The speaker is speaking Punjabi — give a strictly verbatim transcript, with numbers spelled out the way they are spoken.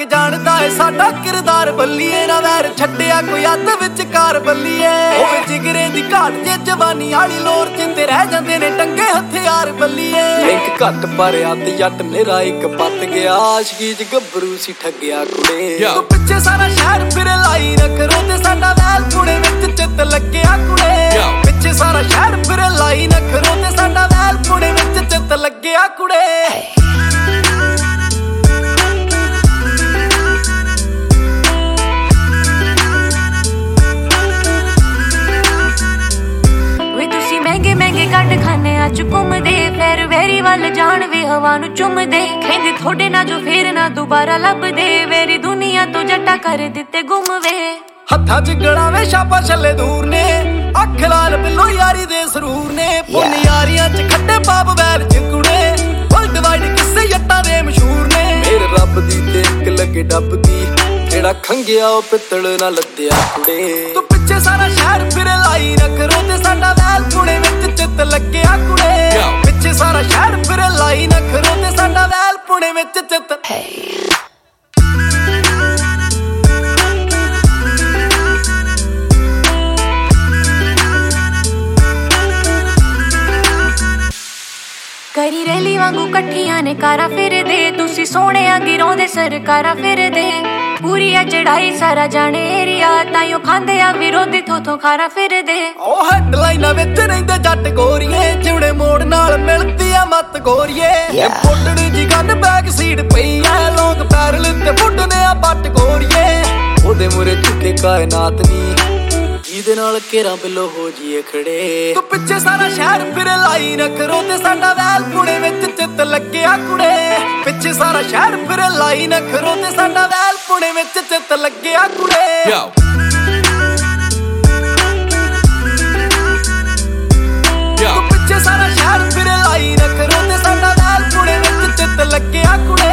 जानदा है साडा किरदार बल्लीए ना वैर छड्डिया कोई हत्थ विचकार बल्लीए ओए जिगरे दी घाट जे जवानी आली लोर जिंदे रह जांदे ने टंगे हथियार बल्लीए लिंक घट पर हत्थ जट मेरा एक पत गया आशिकी च गब्बरू सी ठग्गिया कुड़े तू पिछे सारा शहर फिर लाई रख रोंदे साडा वैल पुणे विच चित लग्गिया कुड़े पिछे सारा शहर फिर लाई रख रोंदे साडा वैल पुणे विच चित लग्गिया कुड़े ਕੱਢ ਖਾਨੇ ਅੱਜ ਘੁੰਮਦੇ ਫੇਰ ਵੇਰੀ ਵੱਲ ਜਾਣ ਵੇ ਹਵਾ ਨੂੰ ਚੁੰਮਦੇ ਕਹਿੰਦੇ ਥੋੜੇ ਨਾ ਜੋ ਫੇਰ ਨਾ ਦੁਬਾਰਾ ਲੱਭਦੇ ਵੇਰੀ ਦੁਨੀਆ ਤੋਂ ਜੱਟਾ ਕਰ ਦਿੱਤੇ ਗੁੰਮ ਵੇ ਹੱਥਾਂ 'ਚ ਗਲਾਂ ਵੇ ਛਾਪਾ ਛੱਲੇ ਦੂਰ ਨੇ ਅੱਖ ਲਾਲ ਬਿੱਲੋ ਯਾਰੀ ਦੇ ਸਰੂਰ ਨੇ ਪੁੰਨ ਯਾਰੀਆਂ 'ਚ ਖੱਡੇ ਪਾਪ ਵੈਰ ਚਿੰਕੁੜੇ ਵਰਲਡ ਵਾਈਡ ਕਿਸੇ ਜੱਟਾਂ ਦੇ ਮਸ਼ਹੂਰ ਨੇ ਮੇਰੇ ਰੱਬ ਦੀ ਤੇ ਇੱਕ ਲੱਗੇ ਡੱਬ ਦੀ ਜਿਹੜਾ ਖੰਗਿਆ ਉਹ ਪਿੱਤਲ ਨਾ ਲੱਦਿਆ ਕੁੜੇ ਤੂੰ ਪਿੱਛੇ ਸਾਰਾ ਸ਼ਹਿਰ ਫਿਰ ਲਾਈ ਰੱਖ ਰੋਂਦੇ ਸਾਡਾ ਵੈਲ ਪੁਣੇ ਵਿੱਚ ਚਿੱਤ ਲੱਗਿਆ ਕੁੜੇ ਪਿੱਛੇ ਸਾਰਾ ਸ਼ਹਿਰ ਫਿਰ ਲਾਈ ਰੱਖ ਰੋਂਦੇ ਸਾਡਾ ਵੈਲ ਪੁਣੇ ਵਿੱਚ ਚਿੱਤ ਕਰੀ ਰੈਲੀ ਵਾਂਗੂ ਇਕੱਠੀਆਂ ਨੇ ਕਾਰਾਂ ਫਿਰਦੇ ਤੁਸੀਂ ਸੋਹਣਿਆਂ ਗਿਰੋਂਦੇ ਸਰਕਾਰਾਂ ਫਿਰਦੇ ਪੂਰੀ ਆ ਚੜਾਈ ਸਾਰਾ ਜਾਣੇ ਏਰੀਆ ਤਾਈਓ ਖਾਂਦੇ ਆ ਵਿਰੋਧੀ ਥੋਥੋਂ ਖਾਰਾ ਫਿਰਦੇ ਉਹ ਹੈਡਲਾਈਨਾਂ ਵਿੱਚ ਰਹਿੰਦੇ ਜੱਟ ਗੋਰੀਏ ਜਿਉੜੇ ਮੋੜ ਨਾਲ ਮਿਲਦੀ ਆ ਮੱਤ ਗੋਰੀਏ ਇਹ ਫੁੱਟੜੀ ਜੀ ਗੰਨ ਬੈਕ ਸੀਟ ਪਈ ਆ ਲੋਕ ਪੈਰਲ ਤੇ ਫੁੱਟਦੇ ਆ ਬੱਟ ਗੋਰੀਏ ਉਹਦੇ ਮੂਰੇ ਝੁਕੇ ਕਾਇਨਾਤ ਨੀ ਜਿਹਦੇ ਨਾਲ ਘੇਰਾ ਬਿੱਲੋ ਹੋ ਜੀਏ ਖੜੇ ਤੂੰ ਪਿੱਛੇ ਸਾਰਾ ਸ਼ਹਿਰ ਫਿਰ ਲਾਈ ਰੱਖ ਰੋਂਦੇ ਸਾਡਾ ਵੈਲ ਪੁਣੇ ਵਿੱਚ ਚਿੱਤ ਲੱਗਿਆ ਕੁੜੇ ਪਿੱਛੇ ਸਾਰਾ ਸ਼ਹਿਰ ਫਿਰ ਲਾਈ ਰੱਖ ਰੋਂਦੇ ਸਾਡਾ ਵੈਲ ਪੁਣੇ ਵਿੱਚ ਚਿੱਤ ਲੱਗਿਆ ਕੁੜੇ ਤੂੰ ਪਿੱਛੇ ਸਾਰਾ ਸ਼ਹਿਰ ਫਿਰ ਲਾਈ ਰੱਖ ਰੋਂਦੇ ਸਾਡਾ ਵੈਲ ਪੁਣੇ ਵਿੱਚ ਚਿੱਤ ਲੱਗਿਆ ਕੁੜੇ